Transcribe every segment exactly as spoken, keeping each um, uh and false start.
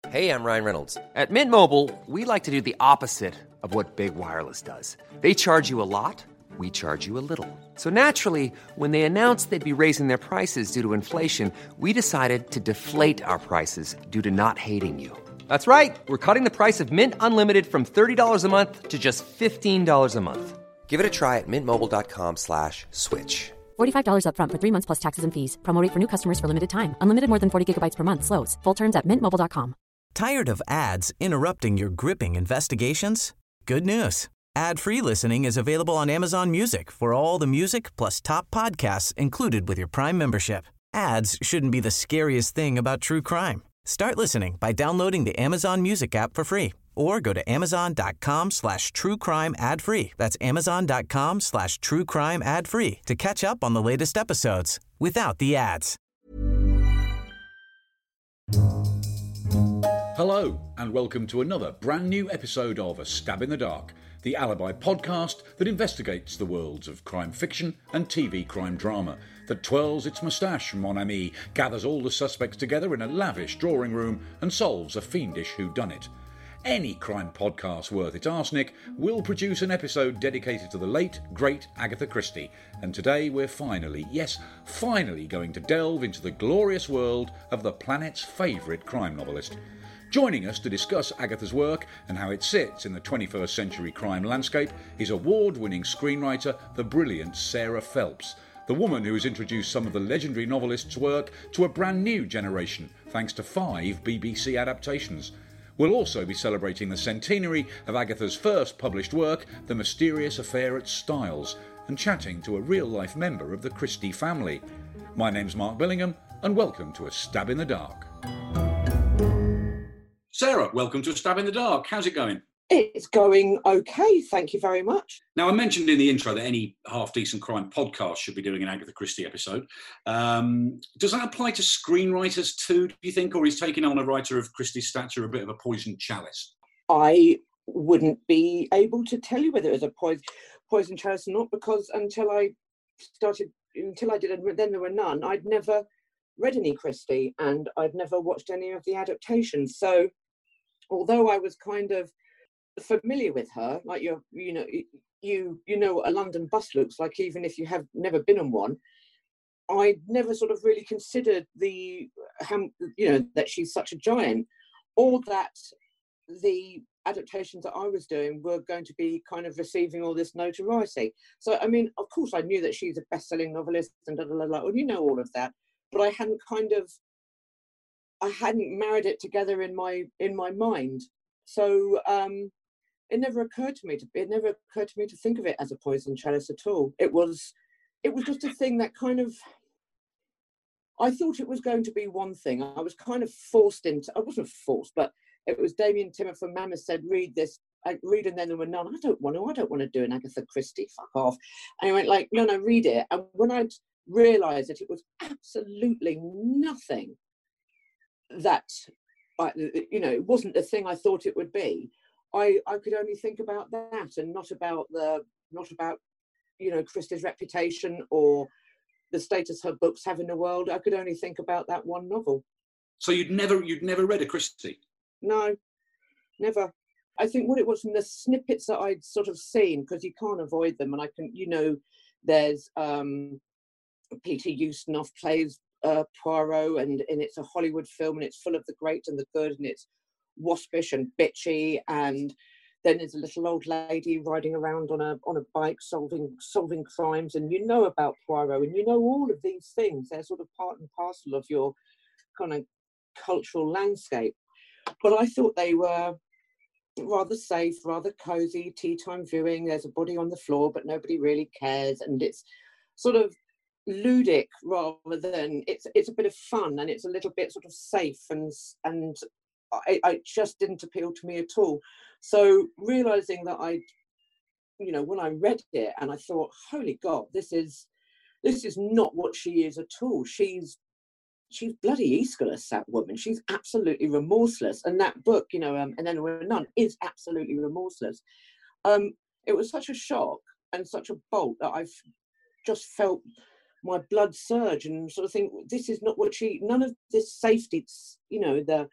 Hey, I'm Ryan Reynolds. At Mint Mobile, we like to do the opposite of what Big Wireless does. They charge you a lot, we charge you a little. So naturally, when they announced they'd be raising their prices due to inflation, we decided to deflate our prices due to not hating you. That's right. We're cutting the price of Mint Unlimited from thirty dollars a month to just fifteen dollars a month. Give it a try at mintmobile.com slash switch. forty-five dollars up front for three months plus taxes and fees. Promo rate for new customers for limited time. Unlimited more than forty gigabytes per month. Slows full terms at mint mobile dot com. Tired of ads interrupting your gripping investigations? Good news. Ad-free listening is available on Amazon Music for all the music plus top podcasts included with your Prime membership. Ads shouldn't be the scariest thing about true crime. Start listening by downloading the Amazon Music app for free or go to amazon.com slash true crime ad free. That's amazon.com slash true crime ad free to catch up on the latest episodes without the ads. Hello, and welcome to another brand new episode of A Stab in the Dark, the Alibi podcast that investigates the worlds of crime fiction and T V crime drama, that twirls its moustache, mon ami, gathers all the suspects together in a lavish drawing room and solves a fiendish whodunit. Any crime podcast worth its arsenic will produce an episode dedicated to the late, great Agatha Christie, and today we're finally, yes, finally going to delve into the glorious world of the planet's favourite crime novelist. Joining us to discuss Agatha's work and how it sits in the twenty-first century crime landscape is award-winning screenwriter, the brilliant Sarah Phelps, the woman who has introduced some of the legendary novelist's work to a brand new generation, thanks to five B B C adaptations. We'll also be celebrating the centenary of Agatha's first published work, The Mysterious Affair at Styles, and chatting to a real-life member of the Christie family. My name's Mark Billingham, and welcome to A Stab in the Dark. Sarah, welcome to A Stab in the Dark. How's it going? It's going okay, thank you very much. Now, I mentioned in the intro that any half-decent crime podcast should be doing an Agatha Christie episode. Um, does that apply to screenwriters too, do you think, or is taking on a writer of Christie's stature a bit of a poisoned chalice? I wouldn't be able to tell you whether it was a poison, poison chalice or not, because until I started, until I did, Then There Were None, I'd never read any Christie and I'd never watched any of the adaptations. So although I was kind of familiar with her, like you're, you know, you you know what a London bus looks like, even if you have never been on one, I never sort of really considered the, how, you know, that she's such a giant, or that the adaptations that I was doing were going to be kind of receiving all this notoriety. So, I mean, of course, I knew that she's a best-selling novelist and da da da da, and you know all of that, but I hadn't kind of, I hadn't married it together in my in my mind. So um, it never occurred to me to it never occurred to me to think of it as a poison chalice at all. It was it was just a thing that kind of, I thought it was going to be one thing. I was kind of forced into. I wasn't forced, but it was Damien Timmer from Mammoth said, "Read this, I, read and then there were none." I don't want to. I don't want to do an Agatha Christie. Fuck off. And I went like, no, no, read it. And when I'd realised that it was absolutely nothing that, I, you know, it wasn't the thing I thought it would be, I, I could only think about that and not about the, not about, you know, Christie's reputation or the status her books have in the world. I could only think about that one novel. So you'd never, you'd never read a Christie? No, never. I think what it was from the snippets that I'd sort of seen, because you can't avoid them, and I can, you know, there's um, Peter Ustinov plays uh, Poirot, and, and it's a Hollywood film, and it's full of the great and the good, and it's waspish and bitchy, and then there's a little old lady riding around on a on a bike solving solving crimes, and you know about Poirot, and you know all of these things. They're sort of part and parcel of your kind of cultural landscape. But I thought they were rather safe, rather cozy, tea time viewing. There's a body on the floor, but nobody really cares, and it's sort of ludic rather than it's it's a bit of fun, and it's a little bit sort of safe, and and I, I just didn't appeal to me at all. So realizing that I, you know, when I read it and I thought, holy God, this is this is not what she is at all. She's she's bloody Aeschylus, that woman. She's absolutely remorseless. And that book, you know, um, And Then There Were None, is absolutely remorseless. Um, it was such a shock and such a bolt that I've just felt my blood surge and sort of think, this is not what she, none of this safety, you know, the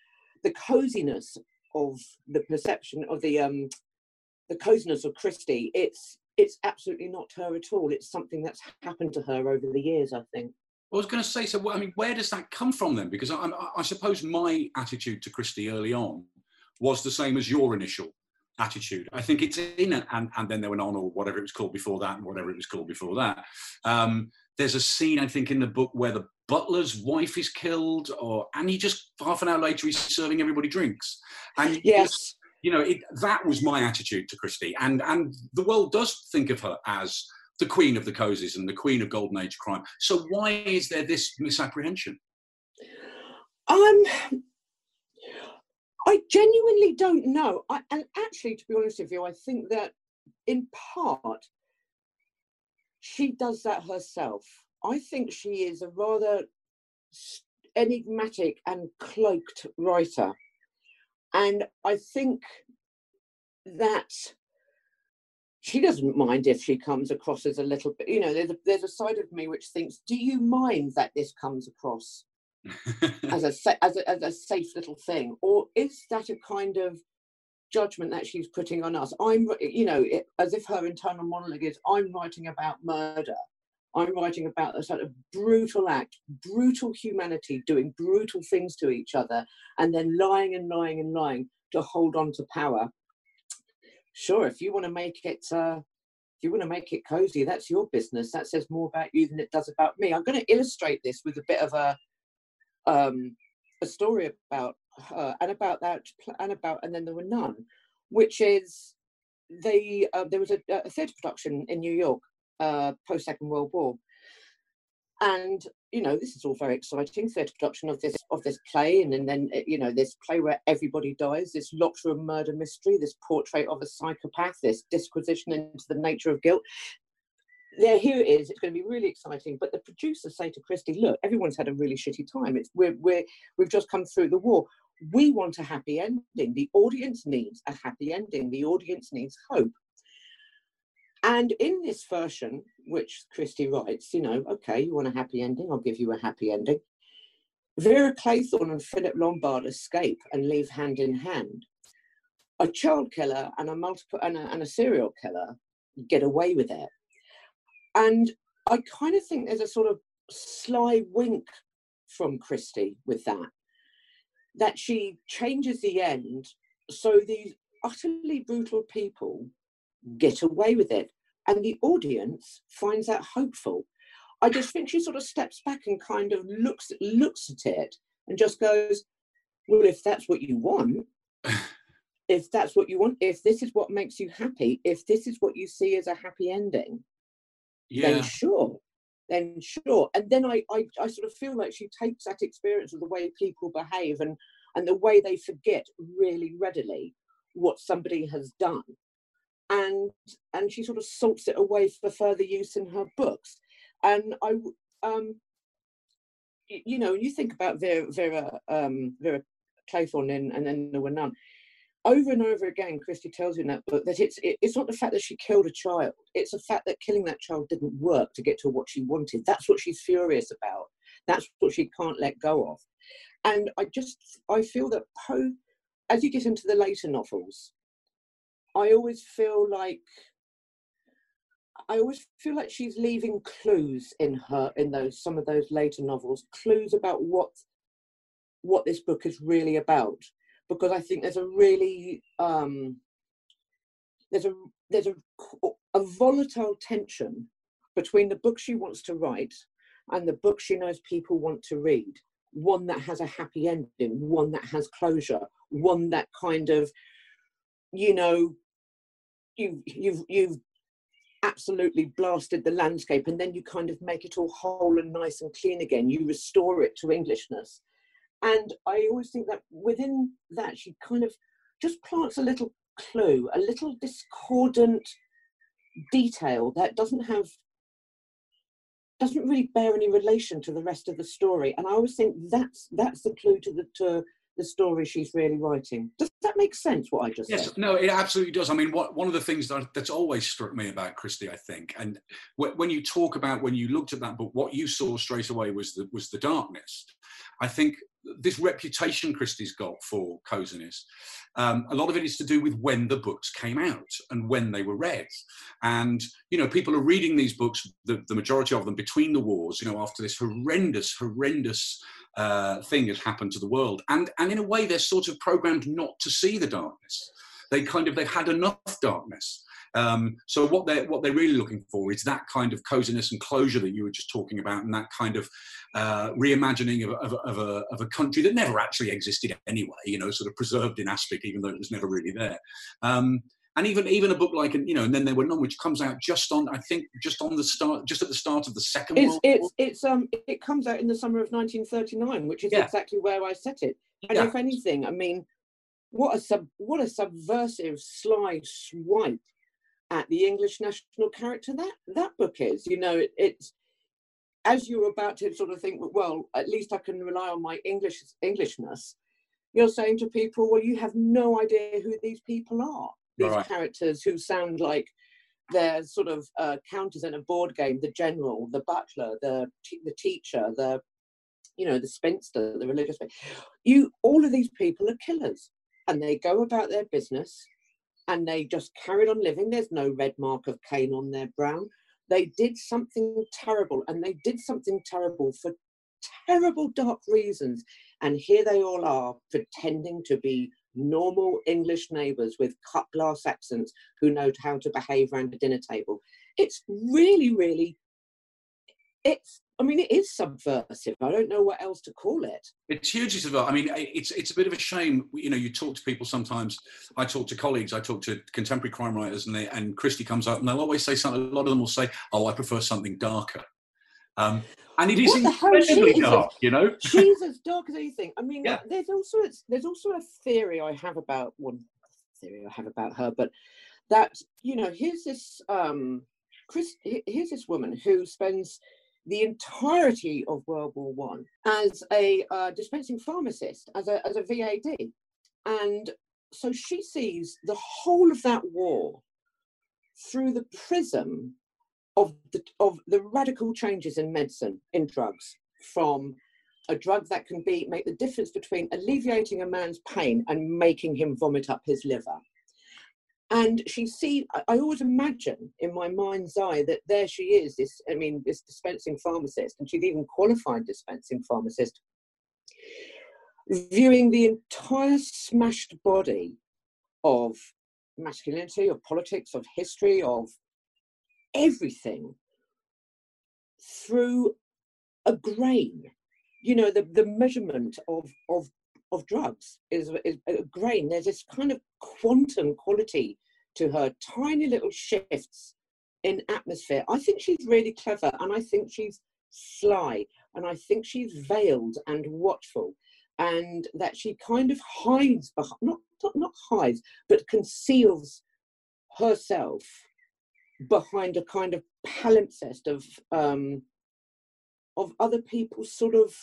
the coziness of the perception of the um, the coziness of Christie. It's it's absolutely not her at all. It's something that's happened to her over the years, I think. I was going to say, so I mean, where does that come from then? Because I, I suppose my attitude to Christie early on was the same as your initial attitude. I think it's in it, and, and then there went on, or whatever it was called before that, and whatever it was called before that. Um, there's a scene, I think, in the book where the butler's wife is killed, or and he just half an hour later he's serving everybody drinks. And yes, just, you know, it, that was my attitude to Christie, and and the world does think of her as the queen of the cozies and the queen of golden age crime. So why is there this misapprehension? Um, I genuinely don't know. I, and actually, to be honest with you, I think that in part she does that herself. I think she is a rather enigmatic and cloaked writer. And I think that she doesn't mind if she comes across as a little bit, you know, there's a, there's a side of me which thinks, do you mind that this comes across as a, as a as a safe little thing? Or is that a kind of judgment that she's putting on us? I'm, you know, it, as if her internal monologue is, I'm writing about murder. I'm writing about a sort of brutal act, brutal humanity doing brutal things to each other, and then lying and lying and lying to hold on to power. Sure, if you want to make it, uh, if you want to make it cozy, that's your business. That says more about you than it does about me. I'm going to illustrate this with a bit of a, um, a story about her and about that, and about, and then there were none, which is they. Uh, there was a, a theatre production in New York uh, post Second World War, and you know, this is all very exciting. Theatre production of this of this play, and, and then you know, this play where everybody dies, this locked room murder mystery, this portrait of a psychopath, this disquisition into the nature of guilt. There, here it is. It's going to be really exciting. But the producers say to Christie, "Look, everyone's had a really shitty time. It's we're we're we've just come through the war. We want a happy ending. The audience needs a happy ending. The audience needs hope." And in this version, which Christie writes, you know, okay, you want a happy ending? I'll give you a happy ending. Vera Claythorne and Philip Lombard escape and leave hand in hand. A child killer and a multiple and a, and a serial killer get away with it. And I kind of think there's a sort of sly wink from Christie with that, that she changes the end so these utterly brutal people get away with it, and the audience finds that hopeful. I just think she sort of steps back and kind of looks looks at it and just goes, well, if that's what you want, if that's what you want, if this is what makes you happy, if this is what you see as a happy ending, yeah. then sure, then sure. And then I, I, I sort of feel like she takes that experience of the way people behave and, and the way they forget really readily what somebody has done. And and she sort of salts it away for further use in her books. And I, um, you know, you think about Vera Vera um, Vera Claythorne in And Then There Were None. Over and over again, Christie tells you in that book that it's it, it's not the fact that she killed a child; it's the fact that killing that child didn't work to get to what she wanted. That's what she's furious about. That's what she can't let go of. And I just I feel that Poe, as you get into the later novels, I always feel like I always feel like she's leaving clues in her in those some of those later novels, clues about what what this book is really about. Because I think there's a really um, there's a there's a a volatile tension between the book she wants to write and the book she knows people want to read. One that has a happy ending, one that has closure, one that kind of, you know, you you've you've absolutely blasted the landscape, and then you kind of make it all whole and nice and clean again. You restore it to Englishness. And I always think that within that, she kind of just plants a little clue, a little discordant detail that doesn't have, doesn't really bear any relation to the rest of the story. And I always think that's that's the clue to the to the story she's really writing. Does that make sense, what I just yes, said? Yes, no, it absolutely does. I mean, what, one of the things that, that's always struck me about Christie, I think, and w- when you talk about, when you looked at that book, what you saw straight away was the, was the darkness. I think this reputation Christie's got for coziness, um, a lot of it is to do with when the books came out and when they were read. And, you know, people are reading these books, the, the majority of them between the wars, you know, after this horrendous, horrendous uh, thing has happened to the world. And, and in a way, they're sort of programmed not to see the darkness. They kind of, they've had enough darkness. Um, so what they're, what they're really looking for is that kind of coziness and closure that you were just talking about, and that kind of uh, reimagining of, of, of, a, of a country that never actually existed anyway, you know, sort of preserved in aspic, even though it was never really there. Um, and even even a book like, you know, And Then There Were None, which comes out just on, I think, just on the start, just at the start of the Second it's, World it's, War. It's, um, it comes out in the summer of nineteen thirty-nine, which is Yeah. exactly where I set it. And Yeah. if anything, I mean, what a sub, what a subversive, sly swipe at the English national character that that book is. You know, it, it's, as you're about to sort of think, well, at least I can rely on my English Englishness, you're saying to people, well, you have no idea who these people are. These Right. characters who sound like they're sort of uh, counters in a board game, the general, the butler, the the teacher, the, you know, the spinster, the religious. You, all of these people are killers, and they go about their business, and they just carried on living. There's no red mark of Cain on their brow. They did something terrible, and they did something terrible for terrible, dark reasons. And here they all are, pretending to be normal English neighbours with cut glass accents who know how to behave around a dinner table. It's really, really, it's, I mean, it is subversive. I don't know what else to call it. It's hugely subversive. I mean, it's it's a bit of a shame. You know, you talk to people sometimes. I talk to colleagues. I talk to contemporary crime writers, and they, and Christie comes up, and they'll always say something. A lot of them will say, "Oh, I prefer something darker," um, and it is What the hell? incredibly She is dark. as- You know, She's as dark as anything. I mean, Yeah. there's also there's also a theory I have about one theory I have about her, but that, you know, here's this um, Chris, here's this woman who spends the entirety of World War One as a uh, dispensing pharmacist, as a as a V A D, and so she sees the whole of that war through the prism of the of the radical changes in medicine, in drugs, from a drug that can be make the difference between alleviating a man's pain and making him vomit up his liver. And she see, I, I always imagine in my mind's eye that there she is, this, I mean, this dispensing pharmacist, and she's even qualified dispensing pharmacist, viewing the entire smashed body of masculinity, of politics, of history, of everything through a grain. You know, the, the measurement of, of, of drugs is, is a grain. There's this kind of quantum quality to her, tiny little shifts in atmosphere. I think she's really clever, and I think she's sly, and I think she's veiled and watchful, and that she kind of hides, behind, not, not, not hides, but conceals herself behind a kind of palimpsest of um, of other people's sort of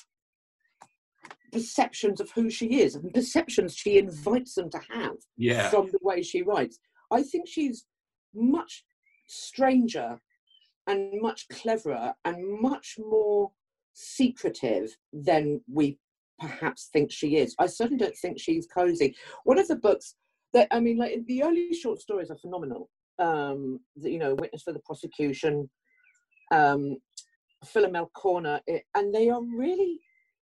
perceptions of who she is, and perceptions she invites them to have Yeah. from the way she writes. I think she's much stranger and much cleverer and much more secretive than we perhaps think she is. I certainly don't think she's cozy. One of the books that, I mean, like, the early short stories are phenomenal. Um, the, you know, Witness for the Prosecution, um, Philomel Corner, it, and they are really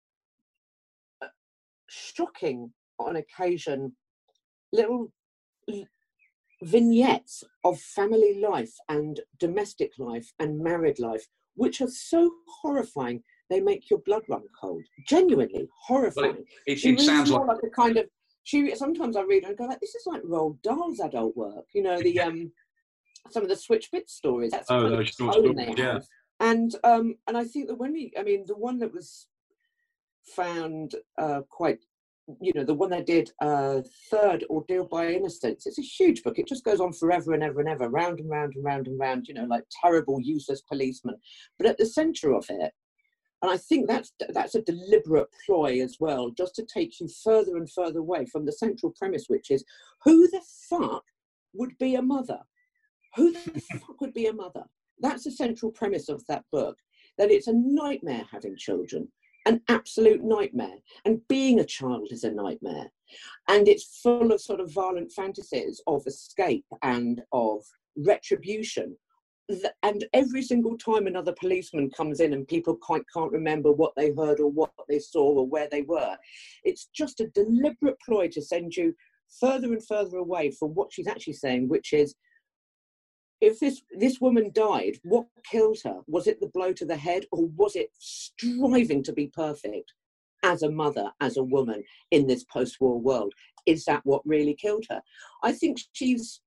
shocking on occasion, little vignettes of family life and domestic life and married life, which are so horrifying they make your blood run cold. Genuinely horrifying. Well, it, it, She it reads sounds more like like a kind of, she sometimes I read and go like, this is like Roald Dahl's adult work, you know, the um some of the Switch Bit stories. That's the Oh, kind those of short tone stories, they yeah. have. And um and I think that when we, I mean, the one that was found uh quite, you know, the one that did uh Third Ordeal by Innocence, it's a huge book. It just goes on forever and ever and ever, round and round and round and round, you know, like terrible, useless policemen. But at the centre of it, and I think that's that's a deliberate ploy as well, just to take you further and further away from the central premise, which is, who the fuck would be a mother? Who the fuck would be a mother? That's the central premise of that book, that it's a nightmare having children. an absolute nightmare. And being a child is a nightmare. And it's full of sort of violent fantasies of escape and of retribution. And every single time another policeman comes in and people quite can't remember what they heard or what they saw or where they were, it's just a deliberate ploy to send you further and further away from what she's actually saying, which is, if this, this woman died, what killed her? Was it the blow to the head, or was it striving to be perfect as a mother, as a woman in this post-war world? Is that what really killed her? I think she's...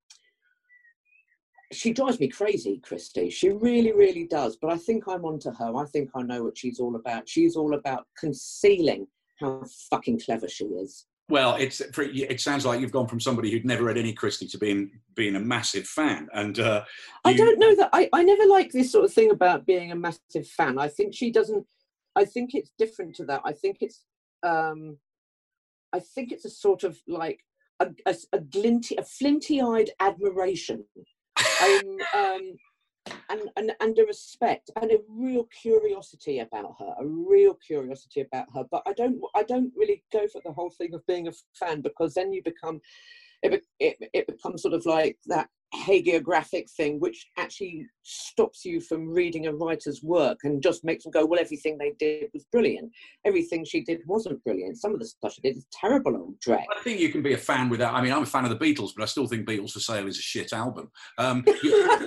She drives me crazy, Christie. She really, really does. But I think I'm onto her. I think I know what she's all about. She's all about concealing how fucking clever she is. Well, it's it sounds like you've gone from somebody who'd never read any Christie to being being a massive fan. And uh, you... I don't know that. I, I never like this sort of thing about being a massive fan. I think she doesn't. I think it's different to that. I think it's. Um, I think it's a sort of like a, a, a glinty, a flinty-eyed admiration. Um, um, and, and, and a respect and a real curiosity about her, a real curiosity about her. But I don't, I don't really go for the whole thing of being a fan, because then you become, it, it, it becomes sort of like that hagiographic thing, which actually stops you from reading a writer's work and just makes them go, well, everything they did was brilliant. Everything she did wasn't brilliant. Some of the stuff she did is terrible old dreck. I think you can be a fan without, I mean, I'm a fan of the Beatles, but I still think Beatles for Sale is a shit album. Um, you,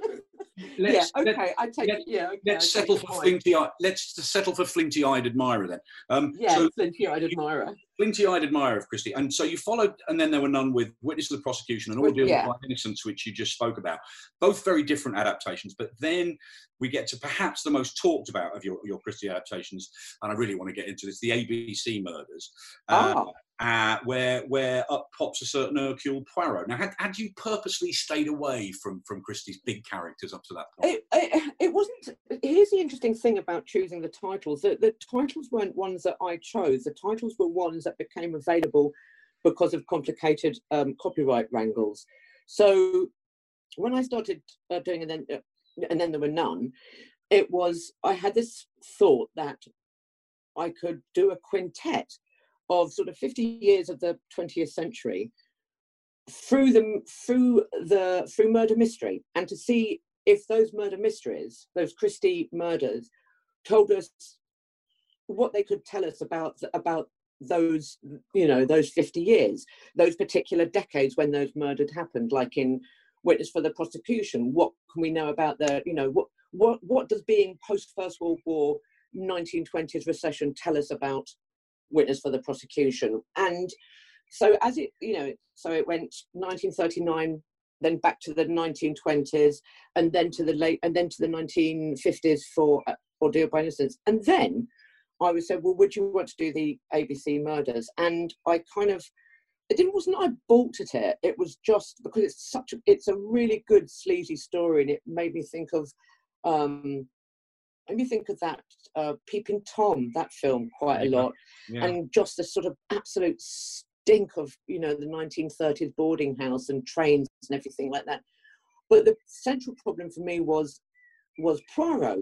Let's, yeah, okay, I take let, it. Yeah, okay, let's I settle for flinty. Let's settle for flinty-eyed admirer then. Um, yeah, so flinty-eyed admirer. Flinty-eyed admirer of Christie, and so you followed, and then there were none with Witness of the Prosecution and Ordeal yeah. of Innocence, which you just spoke about. Both very different adaptations, but then we get to perhaps the most talked about of your, your Christie adaptations, and I really want to get into this: the A B C Murders. Uh, oh. Uh, where where up pops a certain Hercule Poirot. Now, had, had you purposely stayed away from, from Christie's big characters up to that point? It, it, it wasn't. Here's the interesting thing about choosing the titles. The, the titles weren't ones that I chose. The titles were ones that became available because of complicated um, copyright wrangles. So when I started uh, doing and then, uh, and then there were none, it was, I had this thought that I could do a quintet of sort of fifty years of the twentieth century through the through the through murder mystery, and to see if those murder mysteries, those Christie murders, told us what they could tell us about about those, you know, those fifty years, those particular decades when those murders happened, like in Witness for the Prosecution. What can we know about the, you know, what what what does being post First World War nineteen twenties recession tell us about Witness for the Prosecution? And so as it, you know, so it went nineteen thirty-nine, then back to the nineteen twenties, and then to the late, and then to the nineteen fifties for uh, Ordeal by Innocence. And then I was said, well, would you want to do the A B C Murders? And I kind of, it didn't, wasn't I balked at it. It was just because it's such, a, it's a really good sleazy story, and it made me think of, um, made me think of that uh, Peeping Tom, that film, quite a lot, yeah. And just the sort of absolute stink of, you know, the nineteen thirties boarding house and trains and everything like that. But the central problem for me was was Poirot,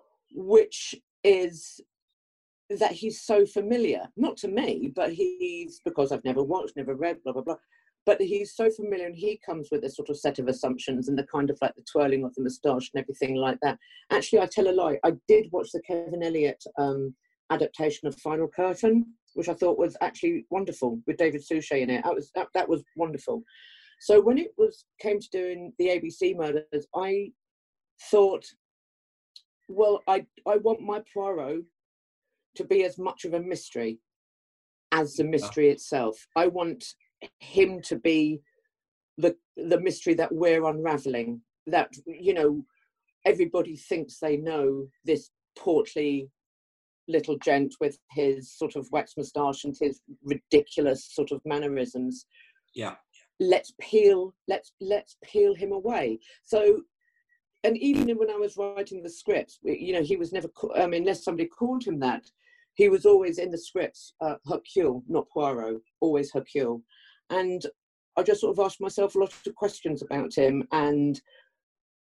which is that he's so familiar, not to me, but he's, because I've never watched, never read, blah, blah, blah, but he's so familiar, and he comes with a sort of set of assumptions and the kind of like the twirling of the moustache and everything like that. Actually, I tell a lie, I did watch the Kevin Elliott um, adaptation of Final Curtain, which I thought was actually wonderful, with David Suchet in it. That was, that, that was wonderful. So when it was came to doing the A B C Murders, I thought, well, I, I want my Poirot to be as much of a mystery as the mystery itself. I want him to be the the mystery that we're unraveling, that, you know, everybody thinks they know this portly little gent with his sort of wax moustache and his ridiculous sort of mannerisms. Yeah. Let's peel, let's let's peel him away. So, and even when I was writing the scripts, you know, he was never, I mean, unless somebody called him that, he was always in the scripts, uh, Hercule, not Poirot, always Hercule. And I just sort of asked myself a lot of questions about him, and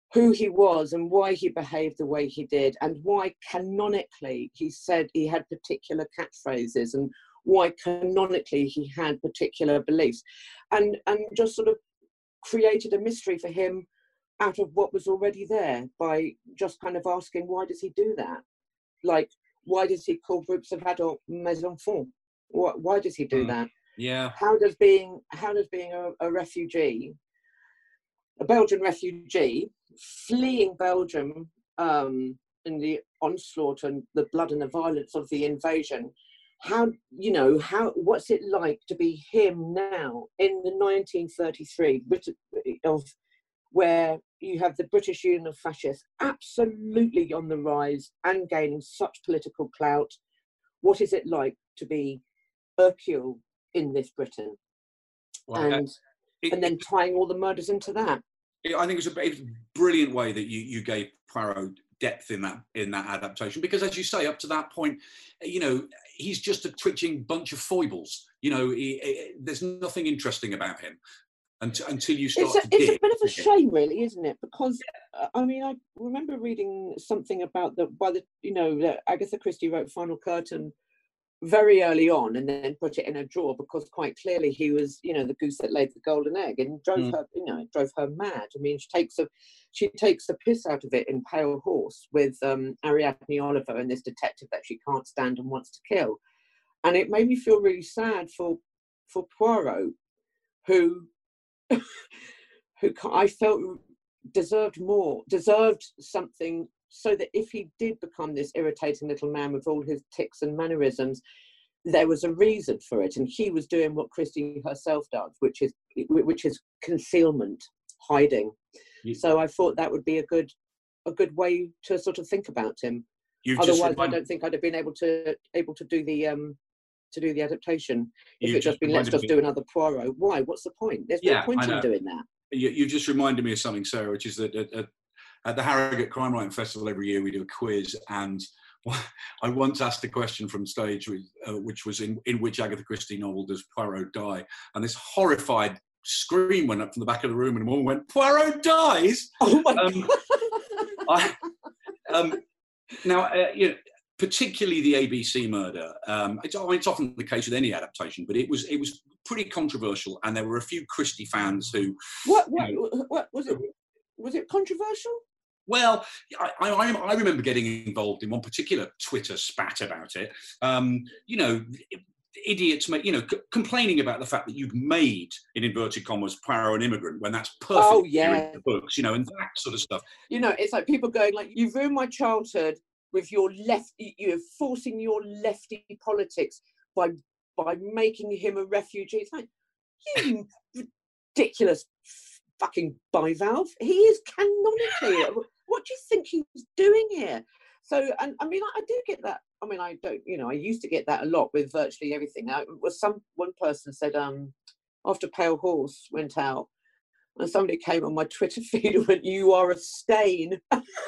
who he was and why he behaved the way he did, and why canonically he said he had particular catchphrases, and why canonically he had particular beliefs, and and just sort of created a mystery for him out of what was already there by just kind of asking, why does he do that? Like, why does he call groups of adults mes enfants? Why, why does he do mm. that? Yeah. How does being how does being a, a refugee, a Belgian refugee, fleeing Belgium um, in the onslaught and the blood and the violence of the invasion, how, you know, how, what's it like to be him now in the nineteen thirty-three, of where you have the British Union of Fascists absolutely on the rise and gaining such political clout? What is it like to be Hercule in this Britain? Well, and, it, and then it, tying all the murders into that. I think it's a, it's a brilliant way that you, you gave Poirot depth in that in that adaptation, because as you say, up to that point, you know, he's just a twitching bunch of foibles. You know, he, he, there's nothing interesting about him until, until you start it's a, to it's dig. a bit of a shame, really, isn't it? Because uh, I mean, I remember reading something about the by the you know that Agatha Christie wrote Final Curtain very early on and then put it in a drawer because quite clearly he was, you know, the goose that laid the golden egg, and drove mm. her, you know, drove her mad. I mean, she takes a she takes the piss out of it in Pale Horse with um, Ariadne Oliver and this detective that she can't stand and wants to kill. And it made me feel really sad for for Poirot, who who I felt deserved more, deserved something, so that if he did become this irritating little man with all his tics and mannerisms, there was a reason for it, and he was doing what Christie herself does, which is which is concealment, hiding. You, so I thought that would be a good a good way to sort of think about him. Otherwise, I don't think I'd have been able to able to do the um to do the adaptation if it just been let's just me. do another Poirot. Why? What's the point? There's no yeah, point in doing that. You, you just reminded me of something, Sarah, which is that at, at, at the Harrogate Crime Writing Festival every year we do a quiz, and I once asked a question from stage, uh, which was in, in which Agatha Christie novel does Poirot die? And this horrified scream went up from the back of the room, and a woman went, "Poirot dies!" Oh my um, God. I, um, now, uh, you know, particularly the A B C murder. Um, it's, I mean, it's often the case with any adaptation, but it was it was pretty controversial, and there were a few Christie fans who. What? What? You know, what was it? Was it controversial? Well, I, I, I remember getting involved in one particular Twitter spat about it. Um, you know, idiots, you know, c- complaining about the fact that you've made, in inverted commas, Poirot an immigrant when that's perfect oh, yeah. in the books, you know, and that sort of stuff. You know, it's like people going like, "You've ruined my childhood with your left, you're forcing your lefty politics by by making him a refugee." It's like, you ridiculous fucking bivalve. He is canonically. What do you think he was doing here? So, and I mean, I, I do get that. I mean, I don't, you know, I used to get that a lot with virtually everything. I, was some one person said, um, after Pale Horse went out, and somebody came on my Twitter feed and went, "You are a stain."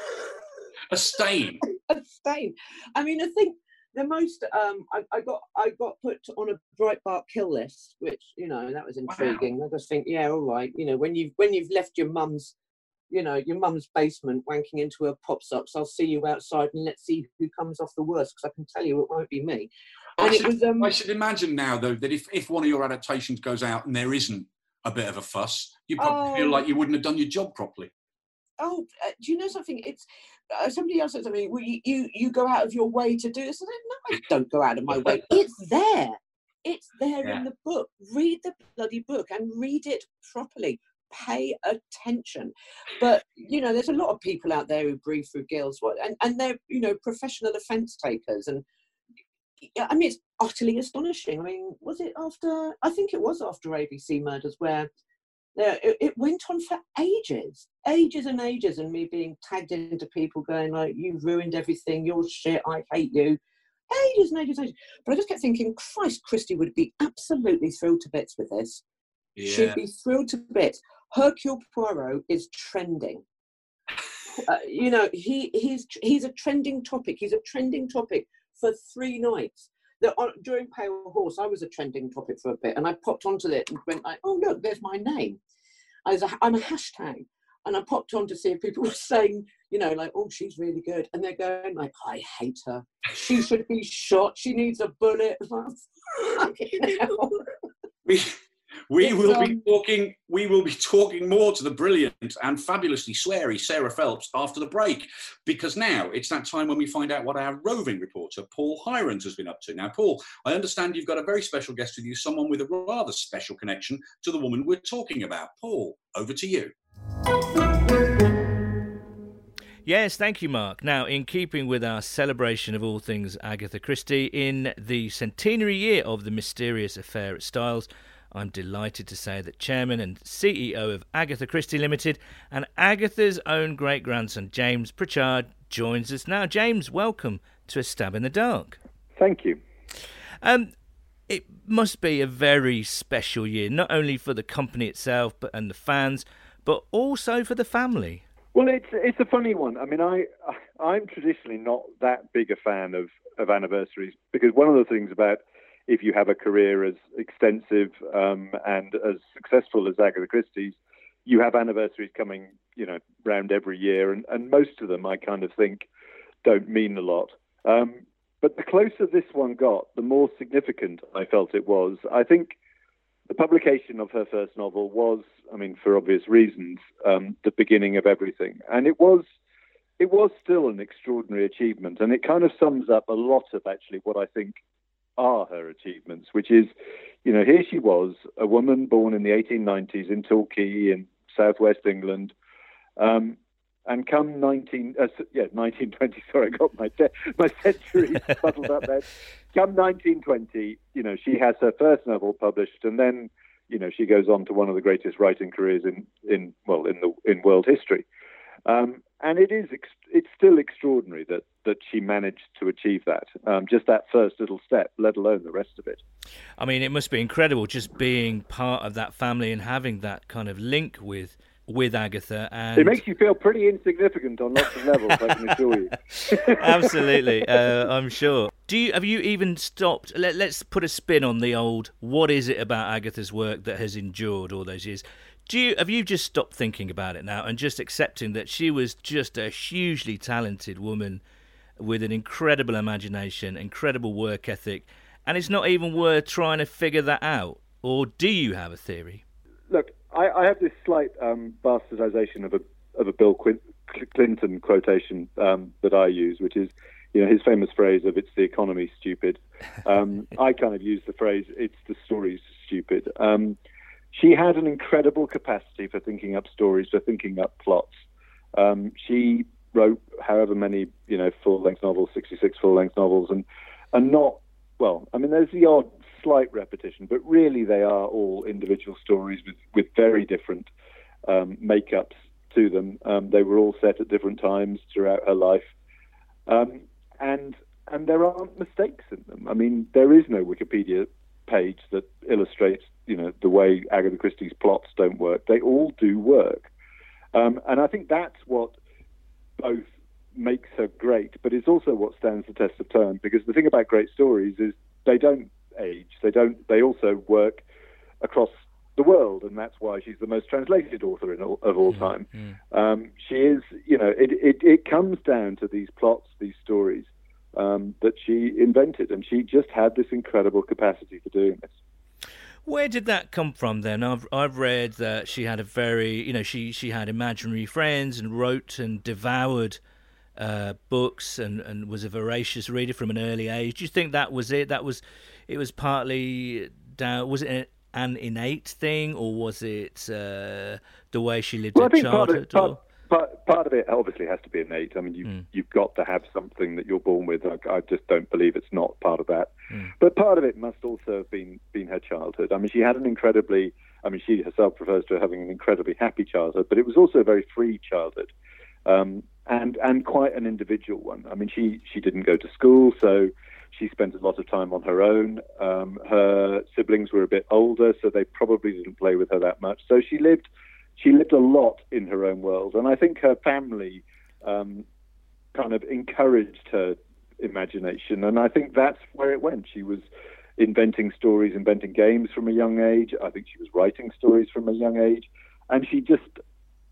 A stain. A stain. I mean, I think the most um, I, I got I got put on a Breitbart kill list, which, you know, that was intriguing. Wow. I just think, yeah, all right, you know, when you've when you've left your mum's, you know, your mum's basement wanking into her pop socks, I'll see you outside and let's see who comes off the worst, because I can tell you it won't be me. And I, it should, was, um, I should imagine now, though, that if, if one of your adaptations goes out and there isn't a bit of a fuss, you probably oh, feel like you wouldn't have done your job properly. Oh, uh, do you know something? It's uh, somebody else said to me, well, you, you, you go out of your way to do this. I said, no, I don't go out of my way. It's there. It's there yeah. in the book. Read the bloody book and read it properly. Pay attention. But, you know, there's a lot of people out there who breathe through gills, and, and they're, you know, professional offence takers. And I mean, it's utterly astonishing. I mean, was it after, I think it was after A B C Murders, where Yeah, it, it went on for ages, ages and ages, and me being tagged into people going like, "You've ruined everything, you're shit, I hate you." Ages and ages and ages. But I just kept thinking, Christ, Christie would be absolutely thrilled to bits with this. Yeah. She'd be thrilled to bits. Hercule Poirot is trending. uh, you know, he he's he's a trending topic. He's a trending topic for three nights. The, on, during Pale Horse, I was a trending topic for a bit, and I popped onto it and went like, "Oh look, there's my name. I was a, I'm a hashtag." And I popped on to see if people were saying, you know, like, oh, she's really good. And they're going like, I hate her. She should be shot. She needs a bullet. Fucking hell. We, we It's, will um, be talking. We will be talking more to the brilliant and fabulously sweary Sarah Phelps after the break, because now it's that time when we find out what our roving reporter Paul Hirons has been up to. Now, Paul, I understand you've got a very special guest with you, someone with a rather special connection to the woman we're talking about. Paul, over to you. Yes, thank you, Mark. Now, in keeping with our celebration of all things Agatha Christie, in the centenary year of the mysterious affair at Styles, I'm delighted to say that Chairman and C E O of Agatha Christie Limited and Agatha's own great-grandson, James Pritchard, joins us now. James, welcome to A Stab in the Dark. Thank you. Um, it must be a very special year, not only for the company itself but and the fans, but also for the family. Well, it's it's a funny one. I mean, I I'm traditionally not that big a fan of, of anniversaries, because one of the things about if you have a career as extensive um, and as successful as Agatha Christie's, you have anniversaries coming, you know, round every year, and, and most of them I kind of think don't mean a lot. Um, but the closer this one got, the more significant I felt it was. I think the publication of her first novel was, I mean, for obvious reasons, um, the beginning of everything. And it was it was still an extraordinary achievement. And it kind of sums up a lot of actually what I think are her achievements, which is, you know, here she was, a woman born in the eighteen nineties in Torquay in southwest England. Um, and come nineteen, uh, yeah, nineteen twenty, sorry, I got my, de- my century muddled up there. Come nineteen twenty, you know, she has her first novel published, and then, you know, she goes on to one of the greatest writing careers in, in well, in the in world history. Um, and it is, ex- it's still extraordinary that, that she managed to achieve that, um, just that first little step, let alone the rest of it. I mean, it must be incredible just being part of that family and having that kind of link with with Agatha. And it makes you feel pretty insignificant on lots of levels, I can assure you. Absolutely, uh, I'm sure. Do you have you even stopped? Let, let's put a spin on the old. What is it about Agatha's work that has endured all those years? Do you have you just stopped thinking about it now and just accepting that she was just a hugely talented woman with an incredible imagination, incredible work ethic, and it's not even worth trying to figure that out? Or do you have a theory? Look, I, I have this slight um, bastardization of a of a Bill Quin- Clinton quotation um, that I use, which is, you know, his famous phrase of "It's the economy, stupid." Um, I kind of use the phrase "It's the stories, stupid." Um, she had an incredible capacity for thinking up stories, for thinking up plots. Um, she wrote however many, you know, full-length novels, sixty-six full-length novels, and and not well. I mean, there's the odd slight repetition, but really they are all individual stories with, with very different um, makeups to them. Um, they were all set at different times throughout her life. Um, and and there aren't mistakes in them. I mean, there is no Wikipedia page that illustrates, you know, the way Agatha Christie's plots don't work. They all do work. Um, and I think that's what both makes her great, but it's also what stands the test of time, because the thing about great stories is they don't age. They don't. They also work across the world, and that's why she's the most translated author in all, of all time. Mm-hmm. Um, she is, you know, it, it, it comes down to these plots, these stories um, that she invented, and she just had this incredible capacity for doing this. Where did that come from then? I've I've read that she had a very, you know, she, she had imaginary friends and wrote and devoured uh, books and, and was a voracious reader from an early age. Do you think that was it? That was, it was partly down, was it an innate thing, or was it uh, the way she lived well, her childhood? Part of, it, part, part, part of it obviously has to be innate. I mean, you, mm. you've got to have something that you're born with. I, I just don't believe it's not part of that. Mm. But part of it must also have been, been her childhood. I mean, she had an incredibly, I mean, she herself refers to having an incredibly happy childhood, but it was also a very free childhood. Um, and and quite an individual one. I mean, she, she didn't go to school, so she spent a lot of time on her own. Um, her siblings were a bit older, so they probably didn't play with her that much. So she lived she lived a lot in her own world. And I think her family um, kind of encouraged her imagination. And I think that's where it went. She was inventing stories, inventing games from a young age. I think she was writing stories from a young age. And she just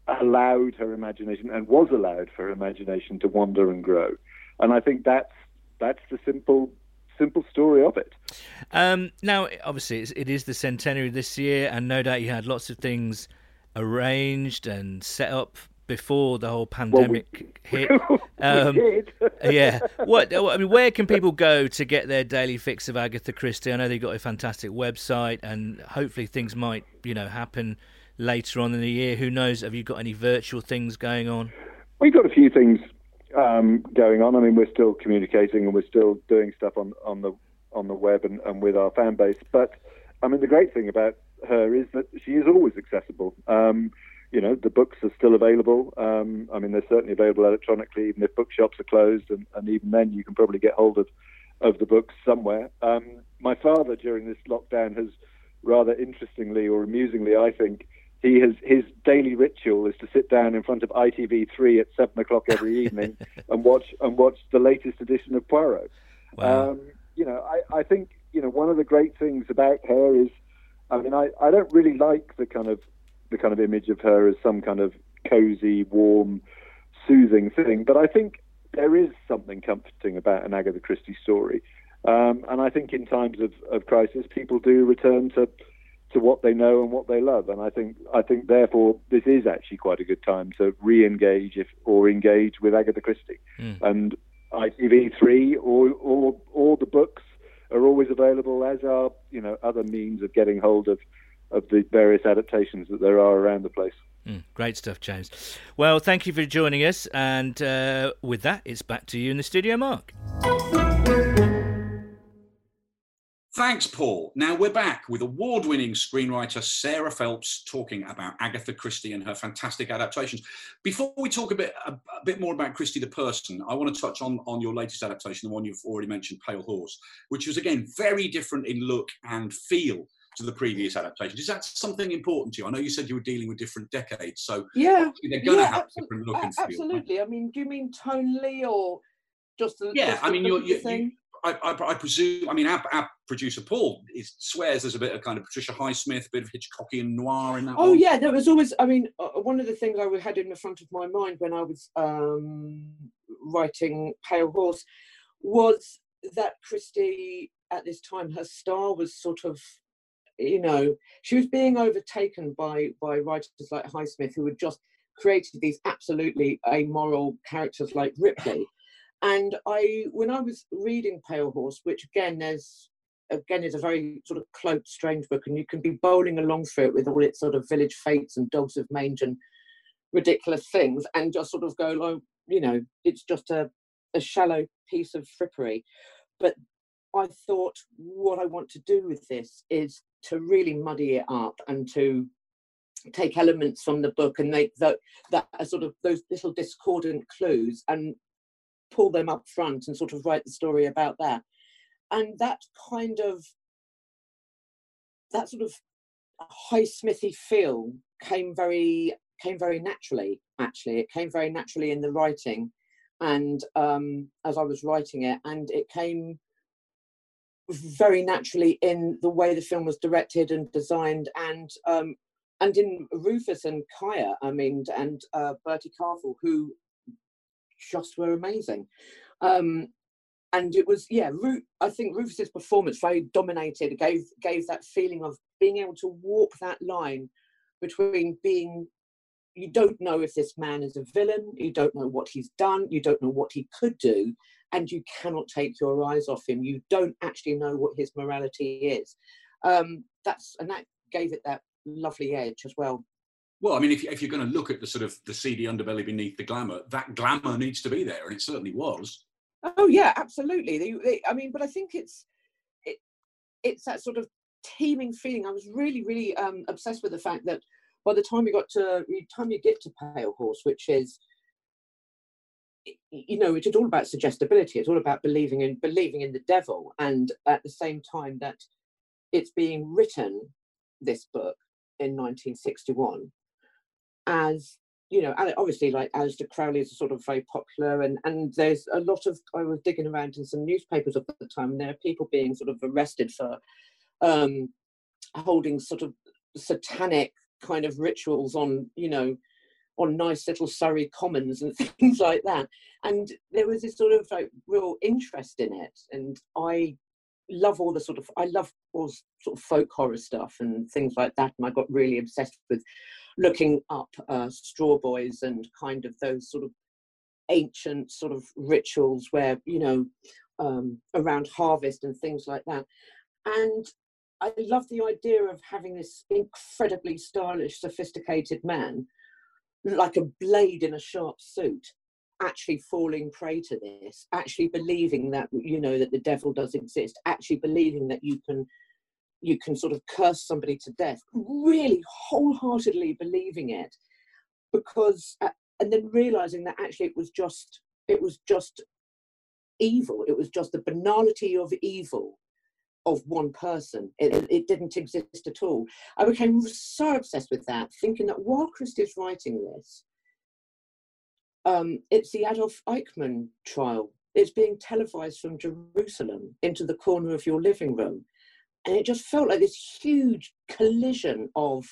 allowed her imagination and was allowed for her imagination to wander and grow. And I think that's that's the simple simple story of it. Um, now, obviously, it's, it is the centenary this year, and no doubt you had lots of things arranged and set up before the whole pandemic well, we, hit. Um, we did. yeah. What I mean, where can people go to get their daily fix of Agatha Christie? I know they've got a fantastic website, and hopefully things might, you know, happen later on in the year. Who knows? Have you got any virtual things going on? We've got a few things um, going on. I mean, we're still communicating and we're still doing stuff on, on the on the web and, and with our fan base. But I mean, the great thing about her is that she is always accessible. Um, you know, the books are still available. Um, I mean, they're certainly available electronically, even if bookshops are closed, and, and even then you can probably get hold of, of the books somewhere. Um, my father, during this lockdown, has rather interestingly or amusingly, I think, he has his daily ritual is to sit down in front of I T V three at seven o'clock every evening and watch and watch the latest edition of Poirot. Wow. Um, you know, I, I think, you know, one of the great things about her is, I mean, I, I don't really like the kind of the kind of image of her as some kind of cozy, warm, soothing thing, but I think there is something comforting about an Agatha Christie story. Um, and I think in times of, of crisis, people do return to to what they know and what they love. And I think, I think, therefore, this is actually quite a good time to re-engage if, or engage with Agatha Christie. Mm. And I T V three or, or or the books are always available, as are, you know, other means of getting hold of, of the various adaptations that there are around the place. Mm, great stuff, James. Well, thank you for joining us. And uh, with that, it's back to you in the studio, Mark. Thanks, Paul. Now we're back with award-winning screenwriter Sarah Phelps talking about Agatha Christie and her fantastic adaptations. Before we talk a bit a, a bit more about Christie the person, I want to touch on, on your latest adaptation, the one you've already mentioned, Pale Horse, which was, again, very different in look and feel to the previous adaptation. Is that something important to you? I know you said you were dealing with different decades, so yeah, they're going to yeah, have absolutely, different look and feel. Absolutely. I mean, do you mean tonally or just the Yeah, just the I mean, you're, you, thing? you, I, I, I presume, I mean, our, our producer Paul is, swears there's a bit of kind of Patricia Highsmith, a bit of Hitchcockian noir in that Oh, one. yeah, there was always, I mean, uh, one of the things I had in the front of my mind when I was um, writing Pale Horse was that Christie, at this time, her star was sort of, you know, she was being overtaken by, by writers like Highsmith, who had just created these absolutely amoral characters like Ripley. And I, when I was reading Pale Horse, which again, there's again is a very sort of cloaked, strange book, and you can be bowling along through it with all its sort of village fates and dogs of mange and ridiculous things, and just sort of go like, you know, it's just a, a shallow piece of frippery. But I thought, what I want to do with this is to really muddy it up and to take elements from the book and make that that are sort of those little discordant clues and pull them up front and sort of write the story about that. And that kind of, that sort of Highsmithy feel came very, came very naturally, actually. It came very naturally in the writing. And um, as I was writing it, and it came very naturally in the way the film was directed and designed, and um, and in Rufus and Kaya, I mean, and uh, Bertie Carfel, who just were amazing. Um, and it was, yeah, Ru- I think Rufus's performance very dominated, gave gave that feeling of being able to walk that line between being, you don't know if this man is a villain, you don't know what he's done, you don't know what he could do, and you cannot take your eyes off him. You don't actually know what his morality is. Um, that's and that gave it that lovely edge as well. Well, I mean, if, if you're going to look at the sort of the seedy underbelly beneath the glamour, that glamour needs to be there, and it certainly was. Oh yeah, absolutely. They, they, I mean, but I think it's it, it's that sort of teeming feeling. I was really, really um, obsessed with the fact that by the time we got to, the time you get to Pale Horse, which is, you know, it's all about suggestibility. It's all about believing in believing in the devil, and at the same time that it's being written, this book in nineteen sixty-one. As you know, and obviously, like Aleister Crowley is sort of very popular, and and there's a lot of, I was digging around in some newspapers at the time, and there are people being sort of arrested for um, holding sort of satanic kind of rituals on, you know, on nice little Surrey commons and things like that. And there was this sort of like real interest in it. And I love all the sort of, I love all sort of folk horror stuff and things like that. And I got really obsessed with looking up uh, straw boys and kind of those sort of ancient sort of rituals where, you know, um, around harvest and things like that. And I love the idea of having this incredibly stylish, sophisticated man, like a blade in a sharp suit, actually falling prey to this, actually believing that, you know, that the devil does exist, actually believing that you can, you can sort of curse somebody to death, really wholeheartedly believing it, because, uh, and then realizing that actually it was just, it was just evil. It was just the banality of evil of one person. It, it, it didn't exist at all. I became so obsessed with that, thinking that while Christie's writing this, um, it's the Adolf Eichmann trial. It's being televised from Jerusalem into the corner of your living room. And it just felt like this huge collision of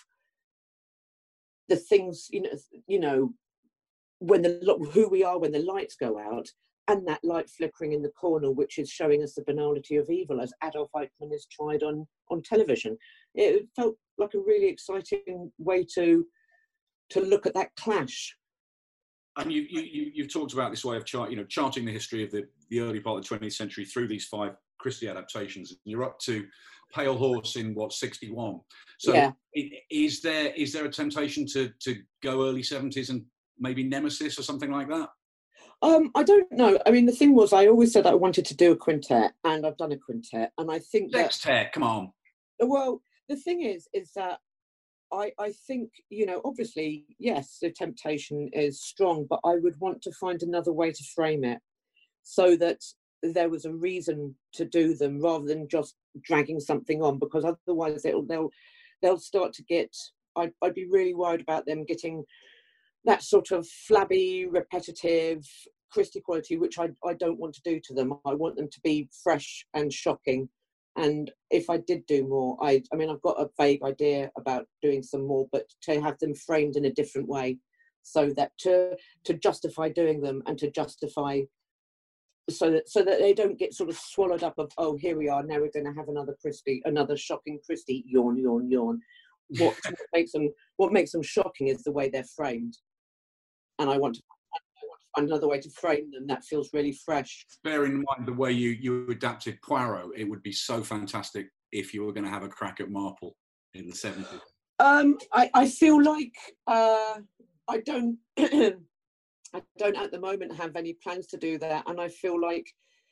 the things, you know, you know, when the who we are when the lights go out, and that light flickering in the corner, which is showing us the banality of evil as Adolf Eichmann is tried on, on television. It felt like a really exciting way to to look at that clash. And you, you, you've talked about this way of chart, you know, charting the history of the, the early part of the twentieth century through these five Christie adaptations. You're up to Pale Horse in, what, sixty-one? So yeah. is there is there a temptation to, to go early seventies and maybe Nemesis or something like that? Um, I don't know. I mean, the thing was, I always said I wanted to do a quintet, and I've done a quintet, and I think Sextet, that, come on. Well, the thing is, is that I, I think, you know, obviously, yes, the temptation is strong, but I would want to find another way to frame it so that there was a reason to do them rather than just dragging something on, because otherwise they'll they'll they'll start to get. I'd, I'd be really worried about them getting that sort of flabby, repetitive Christie quality, which I, I don't want to do to them. I want them to be fresh and shocking. And if I did do more, I, I mean, I've got a vague idea about doing some more, but to have them framed in a different way, so that to to justify doing them and to justify, so that so that they don't get sort of swallowed up of, oh, here we are, now we're going to have another Christie, another shocking Christie, yawn, yawn, yawn. What makes them what makes them shocking is the way they're framed. And I want to find another way to frame them that feels really fresh. Bear in mind the way you, you adapted Poirot, it would be so fantastic if you were going to have a crack at Marple in the seventies. Um, I, I feel like uh, I don't I don't at the moment have any plans to do that, and I feel like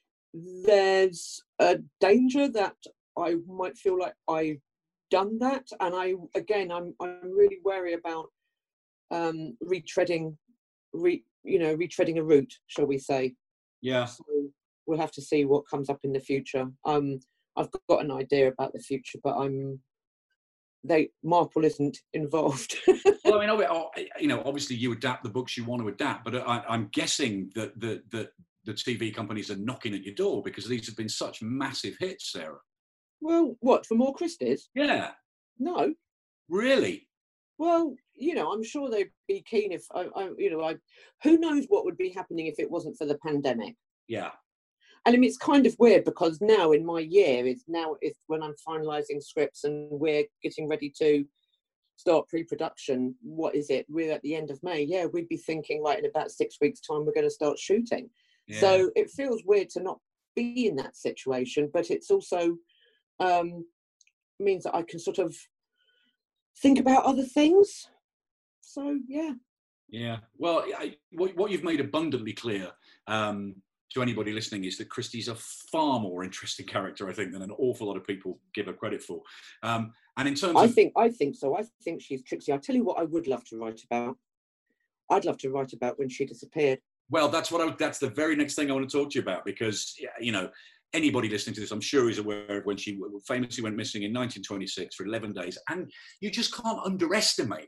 there's a danger that I might feel like I've done that, and I again I'm I'm really wary about um, retreading. Re, you know, retreading a route, shall we say? Yeah. So we'll have to see what comes up in the future. Um, I've got an idea about the future, but I'm they Marple isn't involved. Well, I mean, you know, obviously you adapt the books you want to adapt, but I, I'm guessing that the that the T V companies are knocking at your door because these have been such massive hits, Sarah. Well, what, for more Christies? Yeah. No. Really? Well, you know, I'm sure they'd be keen if, I, I, you know, I, who knows what would be happening if it wasn't for the pandemic. Yeah. And I mean, it's kind of weird because now in my year, it's now it's when I'm finalising scripts and we're getting ready to start pre-production. What is it? We're at the end of May. Yeah, we'd be thinking like in about six weeks' time, we're going to start shooting. Yeah. So it feels weird to not be in that situation, but it's also um, means that I can sort of think about other things. So yeah. Yeah. Well, I, what, what you've made abundantly clear um, to anybody listening is that Christie's a far more interesting character, I think, than an awful lot of people give her credit for. Um, and in terms I of... think I think so. I think she's tricksy. I tell you what, I would love to write about. I'd love to write about when she disappeared. Well, that's what I. That's the very next thing I want to talk to you about, because you know, anybody listening to this, I'm sure is aware of when she famously went missing in nineteen twenty-six for eleven days, and you just can't underestimate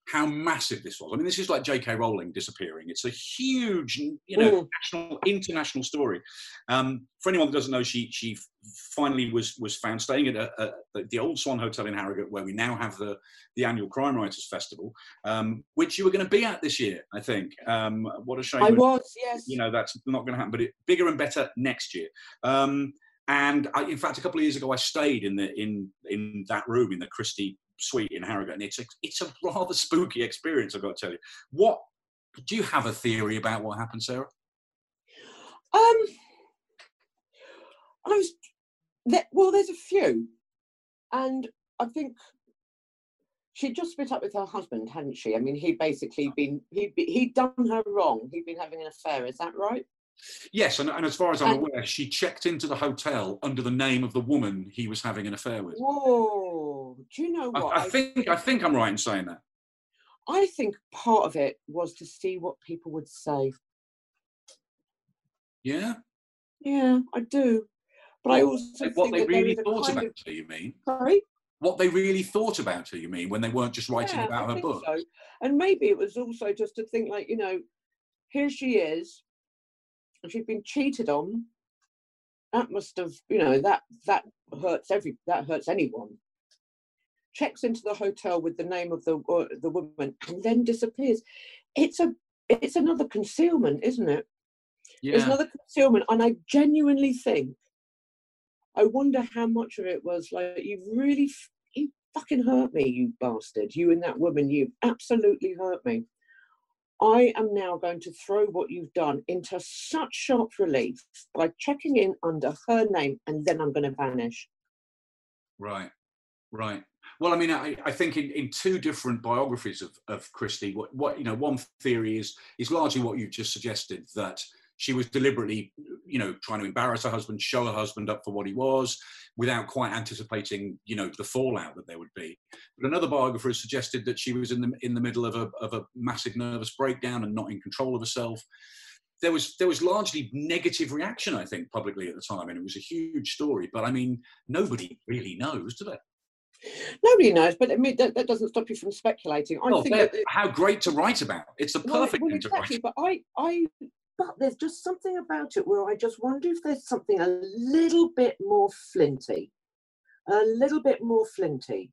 how massive this was. I mean, this is like J K Rowling disappearing. It's a huge, you know, mm. national, international story. Um, for anyone that doesn't know, she she finally was was found staying at a, a, the Old Swan Hotel in Harrogate, where we now have the the annual Crime Writers Festival, um, which you were going to be at this year, I think. Um, what a shame! I was, yes. You know, that's not going to happen, but it, bigger and better next year. Um, and I, in fact, a couple of years ago, I stayed in the in in that room in the Christie Suite in Harrogate, and it's a, it's a rather spooky experience, I've got to tell you. What do you have a theory about what happened, Sarah? Um, I was there, well. There's a few, and I think she'd just split up with her husband, hadn't she? I mean, he'd basically been he'd be, he'd done her wrong. He'd been having an affair. Is that right? Yes, and, and as far as I'm and, aware, she checked into the hotel under the name of the woman he was having an affair with. Whoa! Do you know what? I, I think I think I'm right in saying that. I think part of it was to see what people would say. Yeah. Yeah, I do. But what, I also what think they that really there thought about of... her, you mean? Sorry? What they really thought about her, you mean, when they weren't just writing yeah, about I her think book? So. And maybe it was also just to think, like, you know, here she is, and she'd been cheated on. That must have, you know, that that hurts every that hurts anyone. Checks into the hotel with the name of the uh, the woman and then disappears. It's a it's another concealment, isn't it? Yeah. It's another concealment, and I genuinely think. I wonder how much of it was like, you really, you fucking hurt me, you bastard. You and that woman, you absolutely hurt me. I am now going to throw what you've done into such sharp relief by checking in under her name, and then I'm going to vanish. Right, right. Well, I mean, I, I think in, in two different biographies of, of Christie, what, what, you know, one theory is is largely what you've just suggested, that she was deliberately, you know, trying to embarrass her husband, show her husband up for what he was, without quite anticipating, you know, the fallout that there would be. But another biographer has suggested that she was in the in the middle of a of a massive nervous breakdown and not in control of herself. There was there was largely negative reaction, I think, publicly at the time, and it was a huge story. But I mean, nobody really knows, do they? Nobody knows, but I mean, that, that doesn't stop you from speculating. I well, think that, how great to write about. It's the perfect well, well, thing exactly, to write. But I, I, but there's just something about it where I just wonder if there's something a little bit more flinty, a little bit more flinty,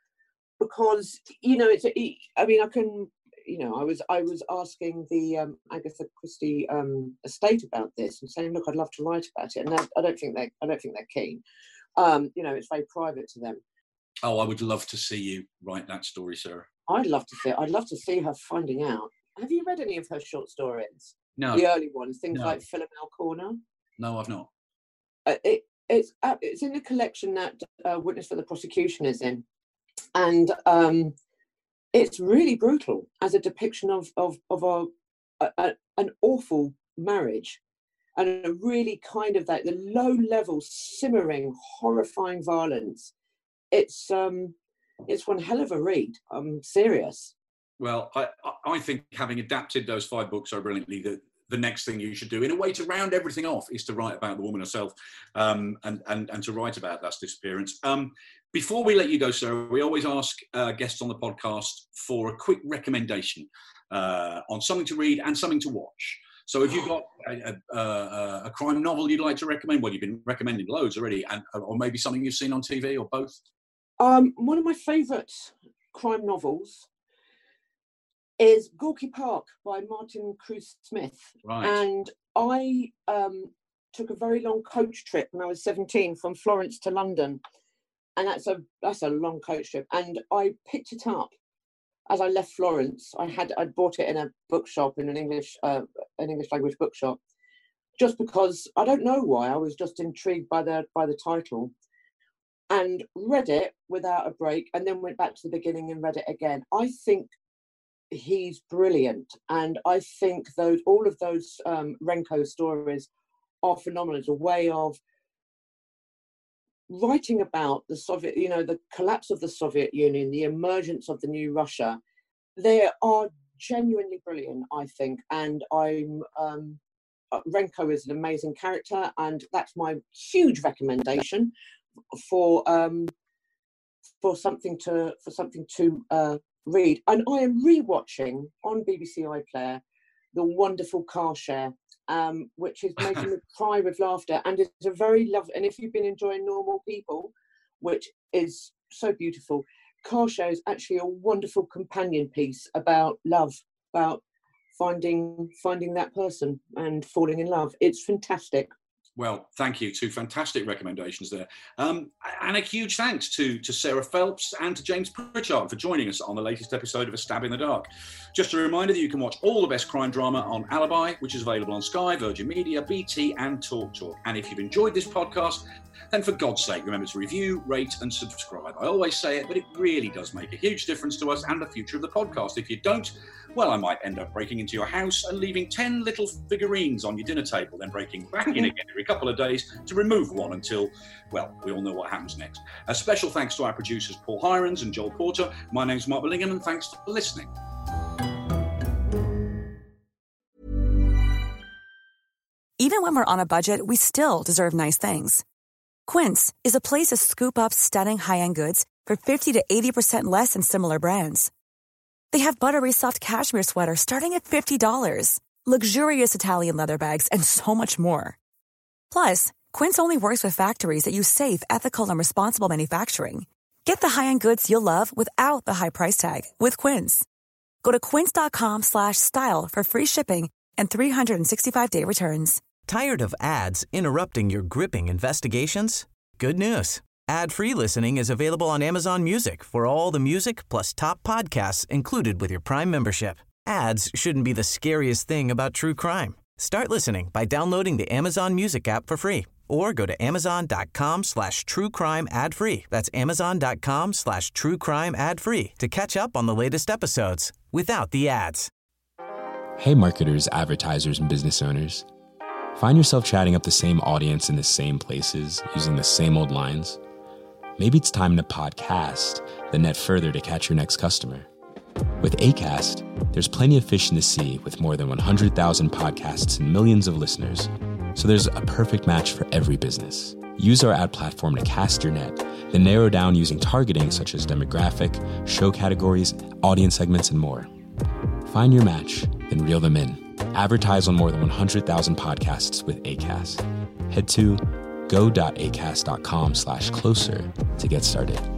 because you know, it's. I mean, I can. You know, I was I was asking the um, Agatha Christie um, estate about this and saying, look, I'd love to write about it, and I, I don't think they I don't think they're keen. Um, you know, it's very private to them. Oh, I would love to see you write that story, Sarah. I'd love to see. I'd love to see her finding out. Have you read any of her short stories? No. The early ones, things No. like Philomel Corner. No, I've not. Uh, it, it's uh, it's in the collection that uh, Witness for the Prosecution is in, and um, it's really brutal as a depiction of of of a, a, a an awful marriage, and a really kind of that the low level, simmering, horrifying violence. It's um, it's one hell of a read. I'm serious. Well, I, I think having adapted those five books so brilliantly, that the next thing you should do, in a way to round everything off, is to write about the woman herself, um, and, and, and to write about that disappearance. Um, before we let you go, Sarah, we always ask uh, guests on the podcast for a quick recommendation uh, on something to read and something to watch. So have you got a, a, a crime novel you'd like to recommend? Well, you've been recommending loads already, and or maybe something you've seen on T V, or both? Um, one of my favourite crime novels is Gorky Park by Martin Cruz Smith. Right. And I um, took a very long coach trip when I was seventeen from Florence to London. And that's a that's a long coach trip. And I picked it up as I left Florence. I had I'd bought it in a bookshop, in an English uh, an English language bookshop, just because I don't know why. I was just intrigued by the by the title. And read it without a break, and then went back to the beginning and read it again. I think he's brilliant, and I think those all of those um, Renko stories are phenomenal. It's a way of writing about the Soviet, you know, the collapse of the Soviet Union, the emergence of the new Russia. They are genuinely brilliant, I think, and I'm. Um, Renko is an amazing character, and that's my huge recommendation for um, for something to for something to uh, read. And I am rewatching on B B C iPlayer the wonderful Car Share, um, which is making me cry with laughter, and it's a very lovely. And if you've been enjoying Normal People, which is so beautiful, Car Share is actually a wonderful companion piece about love, about finding finding that person and falling in love. It's fantastic. Well, thank you. Two fantastic recommendations there. Um, and a huge thanks to, to Sarah Phelps and to James Pritchard for joining us on the latest episode of A Stab in the Dark. Just a reminder that you can watch all the best crime drama on Alibi, which is available on Sky, Virgin Media, B T and TalkTalk. Talk. And if you've enjoyed this podcast, then for God's sake, remember to review, rate and subscribe. I always say it, but it really does make a huge difference to us and the future of the podcast. If you don't, well, I might end up breaking into your house and leaving ten little figurines on your dinner table, then breaking back in again every couple of days to remove one until, well, we all know what happens next. A special thanks to our producers, Paul Hirons and Joel Porter. My name's Mark Billingham, and thanks for listening. Even when we're on a budget, we still deserve nice things. Quince is a place to scoop up stunning high-end goods for fifty to eighty percent less than similar brands. They have buttery soft cashmere sweaters starting at fifty dollars, luxurious Italian leather bags, and so much more. Plus, Quince only works with factories that use safe, ethical, and responsible manufacturing. Get the high-end goods you'll love without the high price tag with Quince. Go to quince.com slash style for free shipping and three sixty-five day returns. Tired of ads interrupting your gripping investigations? Good news. Ad-free listening is available on Amazon Music for all the music plus top podcasts included with your Prime membership. Ads shouldn't be the scariest thing about true crime. Start listening by downloading the Amazon Music app for free or go to amazon.com slash true crime ad free. That's amazon.com slash true crime ad free to catch up on the latest episodes without the ads. Hey marketers, advertisers, and business owners. Find yourself chatting up the same audience in the same places, using the same old lines? Maybe it's time to podcast, then net further to catch your next customer. With Acast, there's plenty of fish in the sea with more than one hundred thousand podcasts and millions of listeners. So there's a perfect match for every business. Use our ad platform to cast your net, then narrow down using targeting such as demographic, show categories, audience segments, and more. Find your match, then reel them in. Advertise on more than one hundred thousand podcasts with Acast. Head to go.acast.com slash closer to get started.